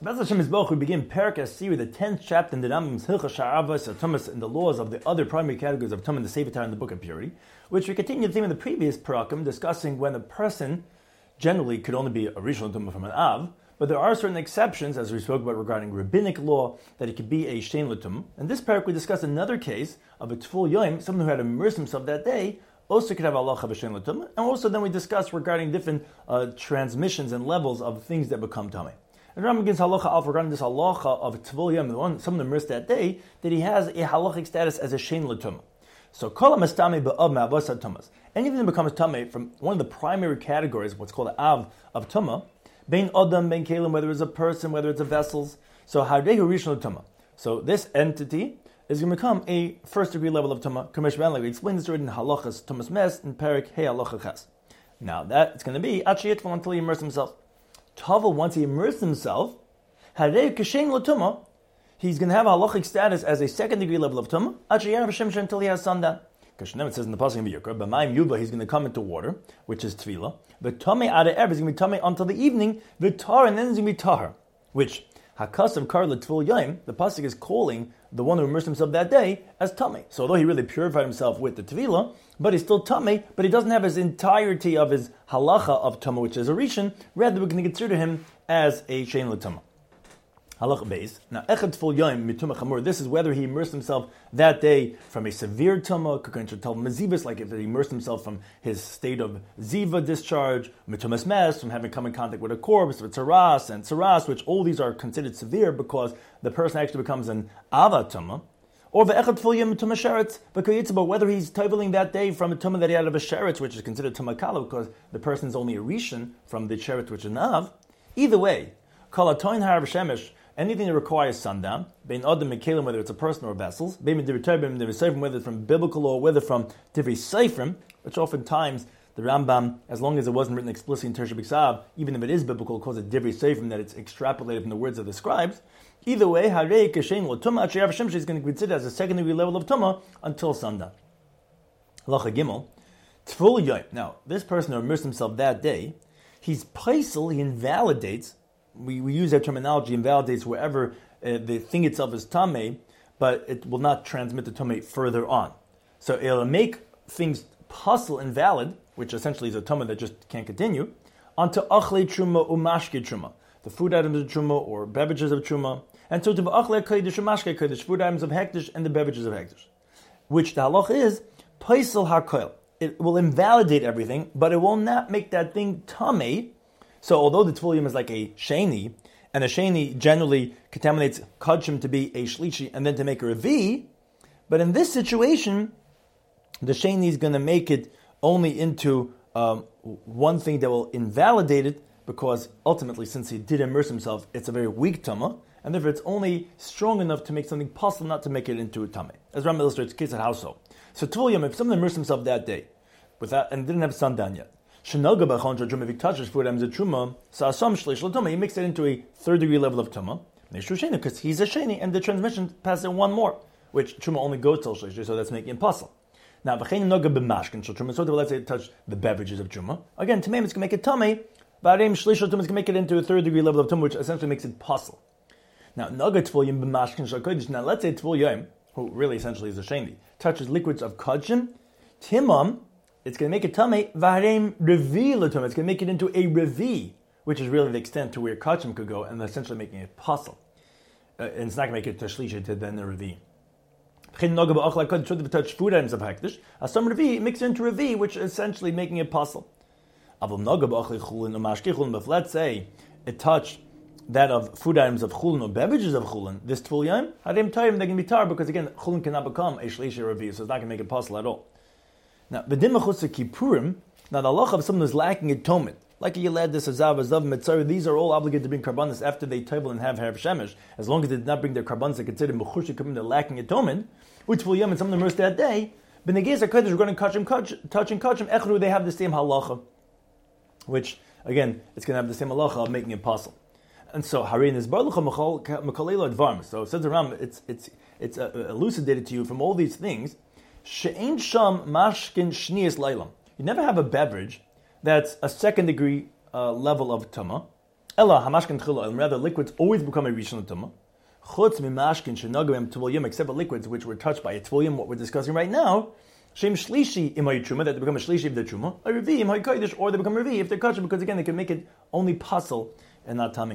B'ez Hashem Yisboch, we begin Perek Asiri, the 10th chapter in the Rambam's Hilchos Sha'aravos Tumas, in the laws of the other primary categories of Tumah and the Sefer Torah in the Book of Purity, which we continue the theme of the previous Perakim, discussing when a person generally could only be a Rishon Tumah from an Av, but there are certain exceptions, as we spoke about regarding rabbinic law, that it could be a Shein L'Tumah. In this Perek, we discuss another case of a Tful Yom, someone who had immersed himself that day, also could have halacha of a Shein L'Tumah, and also then we discuss regarding different transmissions and levels of things that become Tameh. And Rambam begins halacha alf regarding this halacha of Tvul Yom, the one someone immersed that day, that he has a halachic status as a Shein L'Tumah. So kol ha'mastami ba'av ma'avos ha'tumas. Anything that becomes tameh from one of the primary categories, what's called av of tumah, bein adam, bein kelim, whether it's a person, whether it's a vessels. So harehu rishon tumah. So this entity is going to become a first degree level of tumah. Kamesh ben, like we explained this already in halachas tumas mes in Perek Hey halacha ches. Now that it's going to be achiyitful until he immerses himself. Tavel, once he immersed himself, Harei Kashen L'Tumah, he's going to have a halachic status as a second degree level of Tumah, until he has sundown. Kashenem, it says in the Pasuk in V'Yikra, B'mayim Yuba, he's going to come into water, which is Tvila. But Tamei Ade Erev is going to be Tamei until the evening, V'Tar, and then he's going to be Tahar, which Hakasav Kar L'Tvul Yom, the Pasuk is calling the one who immersed himself that day as Tamei. So although he really purified himself with the Tvila, but he's still Tamei, but he doesn't have his entirety of his halacha of Tamei, which is a Rishon. Rather, we're going to consider him as a Shein L'Tumah. Halacha Beis. Now, Echad Tful Yom Mitumah Chamur. This is whether he immersed himself that day from a severe Tumah, going to tell Mazivas, like if he immersed himself from his state of Ziva discharge, Mitumas Mes, from having come in contact with a corpse, with Tzaras and Tzaras, which all these are considered severe because the person actually becomes an Ava Tumah. Or the Echad Tful Yom Tumah Sheretz, but whether he's toveling that day from a Tumah that he had of a Sheretz, which is considered Tumah Kala, because the person is only a Rishon from the Sheretz, which is an Av. Either way, Kol HaToin Harav Shemesh, anything that requires sundown, bein adam mekelim, whether it's a person or vessels, bein divrei Torah, bein divrei seifrim, whether it's from biblical law, whether from divrei seifrim, which oftentimes the Rambam, as long as it wasn't written explicitly in Tersha B'Ksav, even if it is biblical, calls it divrei seifrim, that it's extrapolated from the words of the scribes. Either way, harei kashen l'tumah, Rav Shimshon is going to consider as a second degree level of tumah until sundown. Halacha Gimel, Tful Yom. Now, this person who immersed himself that day, he's paisel, he invalidates. We use that terminology, invalidates wherever the thing itself is tamei, but it will not transmit the tamei further on. So it'll make things puzzle invalid, which essentially is a tamei that just can't continue, onto achle truma umashke truma, the food items of truma or beverages of truma, and so to achle kodesh umashke kodesh, food items of hektish and the beverages of hektish, which the halach is paisel hakoil. It will invalidate everything, but it will not make that thing tamei. So although the Tvul Yom is like a Sheni, and a Sheni generally contaminates Kodshim to be a Shlishi and then to make a Revi, but in this situation, the Sheni is going to make it only into one thing that will invalidate it, because ultimately, since he did immerse himself, it's a very weak Tumah, and therefore it's only strong enough to make something possible, not to make it into a Tameh. As Ram illustrates, case at how so. So Tvul Yom, if someone immersed himself that day, without and didn't have sundown yet, Shenaga b'chon truma, if he touches food items of truma, sa'asam shleish l'tumah, he makes it into a third degree level of tumah. Neshu sheni, because he's a sheni, and the transmission passes one more, which truma only goes till shleish, so that's making it impossible. Now b'chein naga b'mashkin shel truma, so let's say it touch the beverages of truma. Again, tamei is going to make it tamei, v'areim shleish l'tumah is going to make it into a third degree level of tumah, which essentially makes it possible. Now naga tvul yom b'mashkin shel kodesh. Now let's say tvul yom, who really essentially is a sheni, touches liquids of kodshim, timam. It's going to make it tamei v'harem revi l'tumah. It's going to make it into a revi, which is really the extent to where kachim could go, and essentially making it possible. And it's not going to make it to shlisha to then the revi. Should have touched food items of hektish. Some revi mix it into revi, which is essentially making it possible. If let's say it touched that of food items of chulin or beverages of chulin, this tvul yom, harem tarim, they can be tar, because again, chulin cannot become a shlisha revi, so it's not going to make it possible at all. Now, the kippurim. Now, the halacha of someone who's lacking atonement, like a yeled, this azav, azav, mitzvah, these are all obligated to bring karbanis after they table and have harav shemesh. As long as they did not bring their karbanis, they consider mechush, they're lacking atonement, which will yom and some of them immersed that day. But in the case of kodesh, regarding touching kachim, echru, they have the same halacha, which again, it's going to have the same halacha of making it possible. And so, harin is barlucha mekalela advarm. So, says the Ram, it's elucidated to you from all these things. She'ein sham mashkin shnias leilam. You never have a beverage that's a second degree level of tumah, Ella hamashkin tchila, and rather liquids always become a rishon l'tumah. Chutz mimashkin shenagavim tvulyim, except for liquids which were touched by a tvulyim, what we're discussing right now. Shem shlishi imay truma, that they become a shlishi of the truma. A revi imay kodesh, or they become revi if they're kosher, because again they can make it only pasul and not tummy.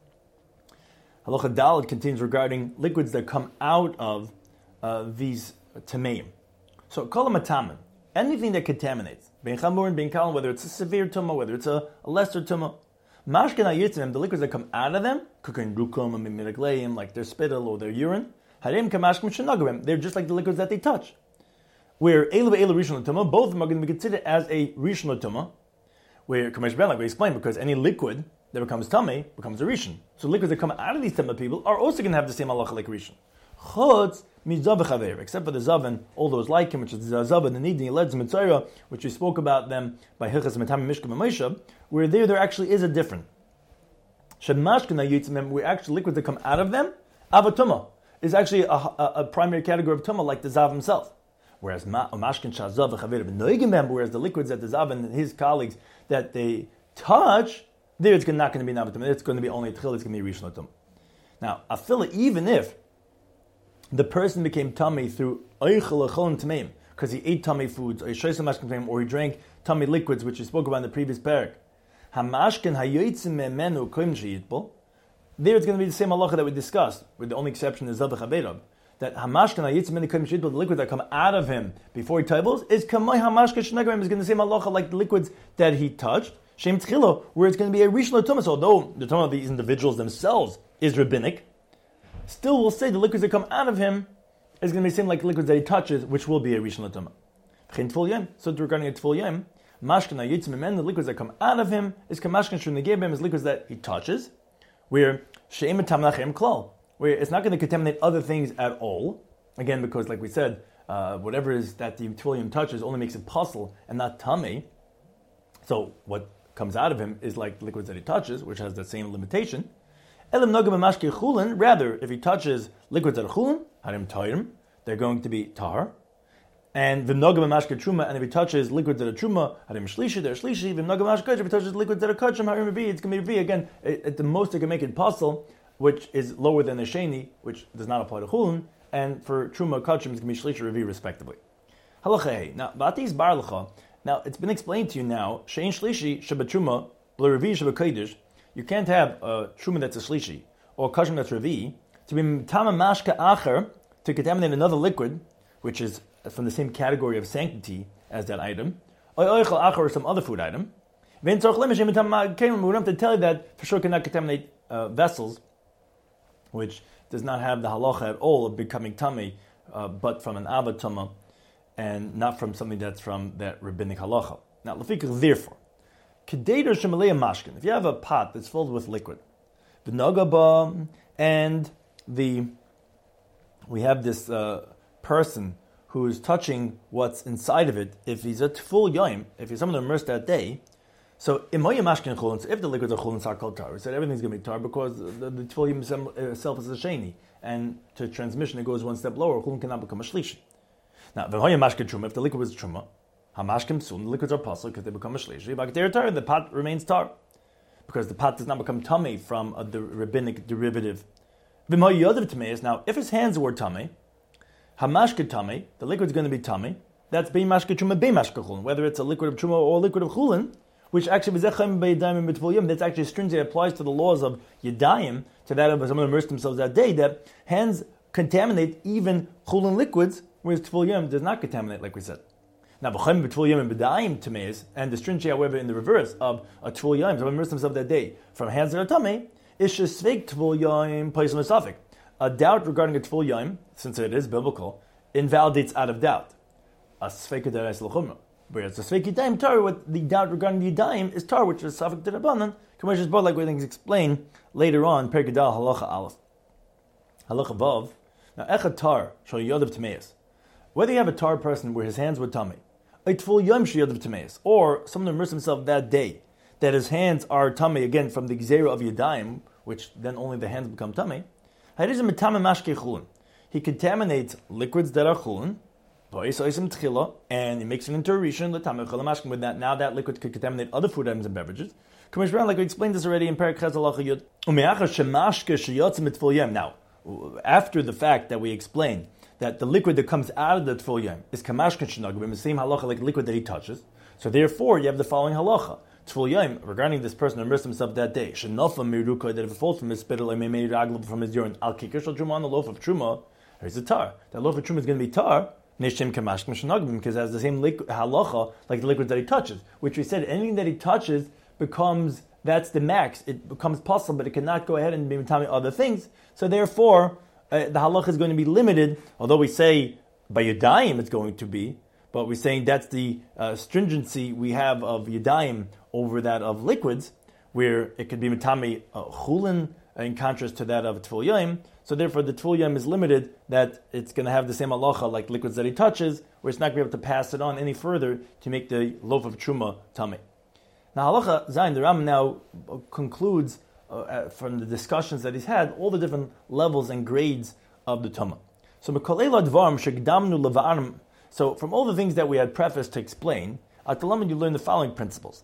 Halacha Daled contains regarding liquids that come out of these tameim. So kol matamen, anything that contaminates, bein chamur and bein kalan, whether it's a severe tumah, whether it's a lesser tumah. Mashkin hayitzim, the liquids that come out of them, kukin rukum and miragleim, like their spittle or their urine, harim kamashkim shenagavim, they're just like the liquids that they touch. Where elu ve'elu rishon l'tumah, both of them are going to be considered as a rishon l'tumah, where Kamesh Ben, like we explained, because any liquid that becomes tummy becomes a rishon. So liquids that come out of these tumah people are also going to have the same halacha like rishon. Chutz mizav v'chaver, except for the zavan, all those like him, which is the zavan, the nidin, the ledz, mitzayra, which we spoke about them by Hilchas Metam Mishkan Moshe, where there actually is a difference. Shemashkin hayitzim, where actually liquids that come out of them, avatuma, is actually a primary category of tumah, like the zav himself. Whereas mashkin shazav v'chaver b'noigim, whereas the liquids that the zav and his colleagues that they touch, there it's not going to be navatuma. It's going to be only tchil. It's going to be rishon l'tumah. Now, afila, even if the person became tummy through oichel echol tameim, because he ate tummy foods, or he drank tummy liquids, which we spoke about in the previous parak. Hamashkin hayotzim memenu koim sheyitbol. There it's going to be the same halacha that we discussed, with the only exception is zav v'chaver. That hamashkin hayotzim memenu koim sheyitbol, the liquids that come out of him before he tables, is kamay hamashkin shenagavim, is going to be the same halacha like the liquids that he touched. Shem tchilo, where it's going to be a rishon l'tumah. So although the tumah of these individuals themselves is rabbinic, still we'll say the liquids that come out of him is going to be the same like liquids that he touches, which will be a rishon l'tumah. So regarding a tful yem, mashkin hayitzim men, the liquids that come out of him is kamashkin shunegebim, is liquids that he touches, where she'im tamnachem klal, where it's not going to contaminate other things at all. Again, because like we said, whatever is that the tful yem touches only makes it pasul and not tummy. So what comes out of him is like liquids that he touches, which has the same limitation. Elam nogam mashke chulin. Rather, if he touches liquids that are chulin, harim tayrim, they're going to be tar. And v'nogam mashke truma, and if he touches liquids that are truma, harim shlishi, they're shlishi. V'nogam mashke, if he touches liquids that are kachim, harim revi, it's going to be revi. Again, at the most it can make it pasul, which is lower than the sheni, which does not apply to chulin. And for truma, kachim, it's going to be shlishi, revi, respectively. Halacha hey. Now, batis bar lecha. Now, it's been explained to you now, she'en shlishi shabatruma, b'revi shabakodesh, you can't have a truma that's a shlishi, or a kashim that's revi, to be tama mashka acher, to contaminate another liquid, which is from the same category of sanctity as that item, or oichel acher, or some other food item. We don't have to tell you that for sure cannot contaminate vessels, which does not have the halacha at all of becoming tummy, but from an avatuma, and not from something that's from that rabbinic halacha. Now, therefore, kededer shemalei mashkin. If you have a pot that's filled with liquid, the nogaba, and we have this person who is touching what's inside of it. If he's a full yom, if he's someone immersed that day, so imoyim mashkin chulin. If the liquids are chulin, are called tar. We said everything's going to be tar because the tefillim itself is a sheni, and to transmission it goes one step lower. Chulin cannot become a shlishi. Now, if the liquid was truma, hamashkim soon, the liquids are pasul because they become a shlishi. But the pot remains tar because the pot does not become tummy from the rabbinic derivative. Now, if his hands were tummy, hamashke tummy, the liquid's going to be tummy. That's beimashke truma, beimashke chulin. Whether it's a liquid of truma or a liquid of chulin, which actually that's actually stringent, applies to the laws of yadayim, to that of someone immersed themselves that day, that hands contaminate even chulin liquids, whereas tefil yom does not contaminate, like we said. Now, b'chaim b'tefil yom and b'dayim tameis, and the stringy, however, in the reverse of a tefil yom, someone immersed themselves that day from hands that are tummy, is shesveik tefil yom place on a A doubt regarding a tefil yom, since it is biblical, invalidates out of doubt. A sveik derais l'chumra. Whereas a sveik yadayim tar, what the doubt regarding the yadayim is tar, which is safek d'rabanan, commercials both like we can explain later on, perikadal halacha aleph. Halacha vav. Now, echad tar, shal yodav tameis. Whether you have a tar person where his hands were tummy, a tefil yom shal yodav tameis, or someone immersed himself that day, that his hands are tummy, again, from the gzera of yadayim, which then only the hands become tummy, he contaminates liquids that are chulin, and he makes it into a rishon, with that. Now that liquid could contaminate other food items and beverages. Commissioner, like we explained this already in Perek Ches Halacha Yud. Now, after the fact that we explained that the liquid that comes out of the Tful Yom is kamashkin shenagim, the same halacha like liquid that he touches. So therefore, you have the following halacha. Tful Yom, regarding this person who immersed himself that day, shenofa miruka, that if it falls from his spittle, and made raglav from his urine, al kikar shel truma, on the loaf of truma, there's a tar. That loaf of truma is going to be tar, nishim kamashkin shenagim, because it has the same halacha like the liquid that he touches, which we said anything that he touches becomes, that's the max. It becomes possible, but it cannot go ahead and be telling other things. So therefore, the halacha is going to be limited, although we say by Yadayim it's going to be, but we're saying that's the stringency we have of Yadayim over that of liquids, where it could be Mitami Chulin in contrast to that of Tful Yom. So therefore the Tful Yom is limited, that it's going to have the same halacha like liquids that he touches, where it's not going to be able to pass it on any further to make the loaf of Truma Tameh. Now halacha Zayin, the Ram now concludes from the discussions that he's had, all the different levels and grades of the Tumah. So from all the things that we had prefaced to explain, at the Lamed you learn the following principles.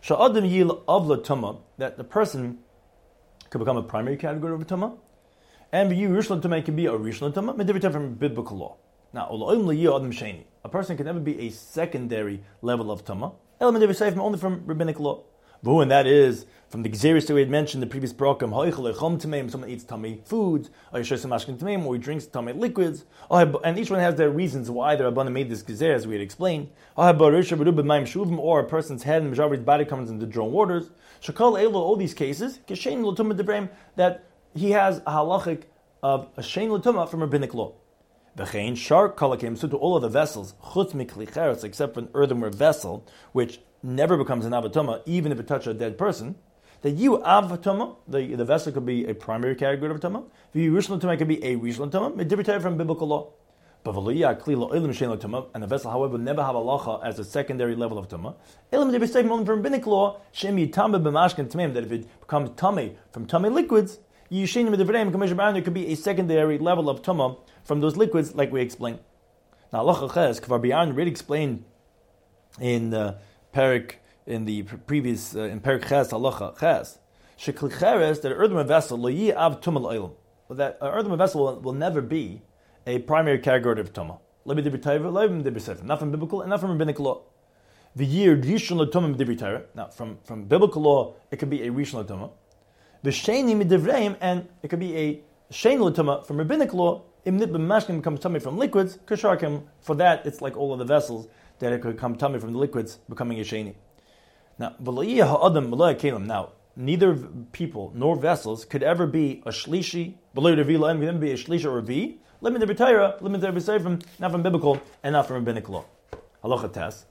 That the person could become a primary category of a Tumah, and Rishon Tumah can be a Rishon Tumah, different from biblical law. Now, a person can never be a secondary level of Tumah, only from rabbinic law. And that is from the Gzeris that we had mentioned in the previous program. Someone eats tummy foods, or he drinks tummy liquids, and each one has their reasons why the Rabbanan made this Gzer, as we had explained. Or a person's head and majority's body comes into drawn waters. All these cases, that he has a halachic of a shein l'tumah from rabbinic law. V'chein shark kalakim, so to all of the vessels, chutz mikli cheretz, except for an earthenware vessel, which never becomes an avatoma, even if it touches a dead person. That you avatoma, the vessel could be a primary category of avatoma. The rishon tumah could be a rishon tumah. It from biblical law. And the vessel, however, will never have halacha as a secondary level of tumah. Only from rabbinic law, that if it becomes tummy from tummy liquids, it could be a secondary level of tumah from those liquids, like we explained. Now, halacha ches, Kvar B'Yaron already explained in the Perek, in the previous, in Perek Ches, halacha ches, shekli cheres, that an earthenware vessel, lo yi av tumah l'olam, that an earthenware vessel will never be a primary category of tumah. Not from biblical and not from rabbinic law. The year rishon l'tumah midivri. Now, from biblical law, it could be a rishon l'tumah. The sheni midivreim, and it could be a shein l'tumah from rabbinic law. Imnit b'mashkin becomes tummy from liquids. Kasharkim, for that, it's like all of the vessels that it could come tummy from the liquids, becoming a sheni. Now, now, neither people nor vessels could ever be a shlishi, could ever be a shlishi or a v. Limit the retire, from not from biblical and not from rabbinic law. Halacha tes.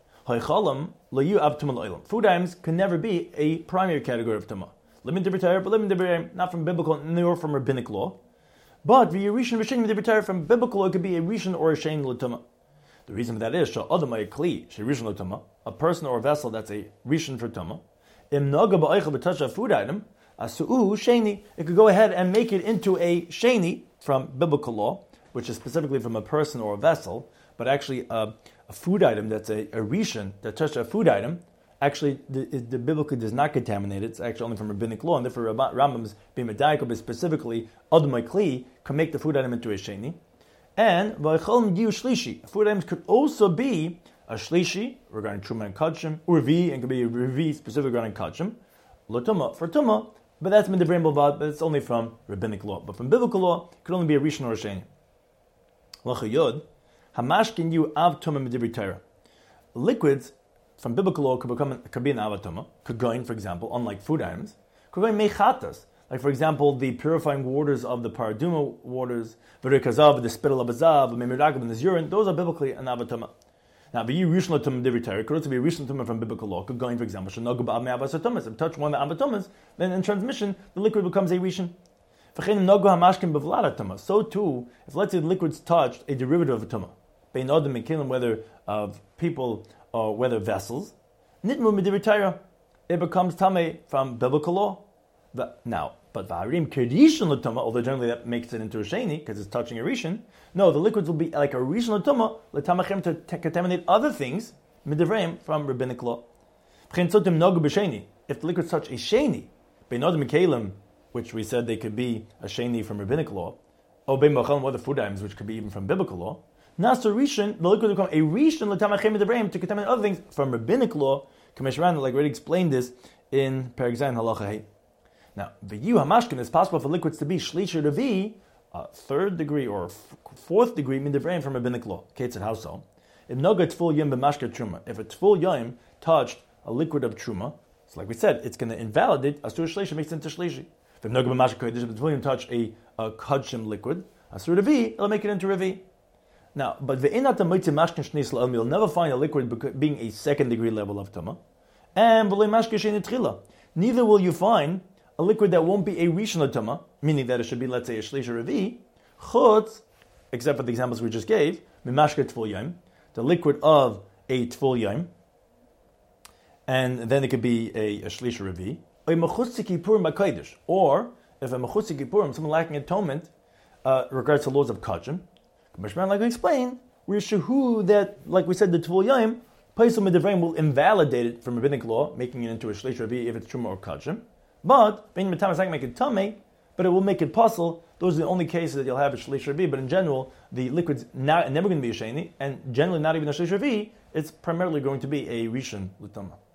Food items can never be a primary category of tumah. Limit the retire, but limit the not from biblical nor from rabbinic law. But the rishon v'shein the retire from biblical, it could be a rishon or a shein l'tumah. The reason for that is a person or a vessel that's a rishon for tumah. Im naga ba'oichel b'touch a food item, asu'u sheni, it could go ahead and make it into a sheni from biblical law, which is specifically from a person or a vessel, but actually a food item that's a rishon that touched a food item, actually the biblically does not contaminate it. It's actually only from rabbinic law, and therefore Rambam's b'medayik, but specifically admai kli, can make the food item into a sheni. And v'aycholm yu shlishi, food items could also be a shlishi regarding truma and kachim, urvi, and could be a urvi specifically regarding kachim, l'tumah for tumah, but that's midivreim b'vad, but it's only from rabbinic law. But from biblical law, it could only be a rishon or a sheni. Halacha yod, hamashkin yu av tumah midivri Torah. Liquids from biblical law could be an avatuma, could go in, for example, unlike food items, could go in mechatas, like for example the purifying waters of the paraduma waters, v'rikazav, the spittle of azav, memiragav, and the urine, those are biblically an avatuma. Now, the rishon l'tumah midivri Torah could also be a rishon l'tumah from biblical law, could go in, for example, shenogu ba'av me'avas atumas. If touch one of the avatumas, then in transmission the liquid becomes a rishon. So too, if let's say the liquids touched a derivative of a tumah, bein adam and kilim, whether of people or whether vessels, nitmu midivri Torah, it becomes tameh from biblical law. But v'harim kirishon l'tumah, although generally that makes it into a sheni because it's touching a rishon. No, the liquids will be like a rishon l'tumah l'tamachem to contaminate other things midivreim from rabbinic law. if the liquids touch a sheni, beinodim kalim, which we said they could be a sheni from rabbinic law, or beimachal, other food items, which could be even from biblical law, Nasur Rishon, the liquid will become a Rishon l'tamachem d'vrayim to contaminate other things from rabbinic law. Kameshran, like we already explained this in Perek Zayin Halacha Hey. Now, the Yu Hamashkin is possible for liquids to be Shlish Revi, third degree or fourth degree midvrayim from rabbinic law. Ketzad, how so? If Noga Tful Yom b'mashka truma, if a Tful Yom touched a liquid of truma, so like we said, it's going to invalidate Asur Shlishi, makes it into Shlishi. If Noga b'mashka kodesh, if the Tful Yom touch a Kodshim liquid, Asur Revi, it'll make it into Revi. Now, but you'll never find a liquid being a second degree level of tuma, and neither will you find a liquid that won't be a rishon tuma, meaning that it should be, let's say, a shlish or revi, chutz, except for the examples we just gave, mimashke tful yom, the liquid of a tful yom, and then it could be a shlish or revi, or if a mechutz kippurim, someone lacking atonement, regards to laws of kachim. Like we explained, we're shahu that, like we said, the Tvul Yom, Paisel Midivraim will invalidate it from rabbinic law, making it into a Shlish Ravi if it's Truma or Kachim. But, Bein Matam is not going to make it Tameh, but it will make it puzzle. Those are the only cases that you'll have a Shlish Ravi, but in general, the liquid's never going to be a Sheni, and generally not even a Shlish Ravi, it's primarily going to be a Rishon L'Tamah.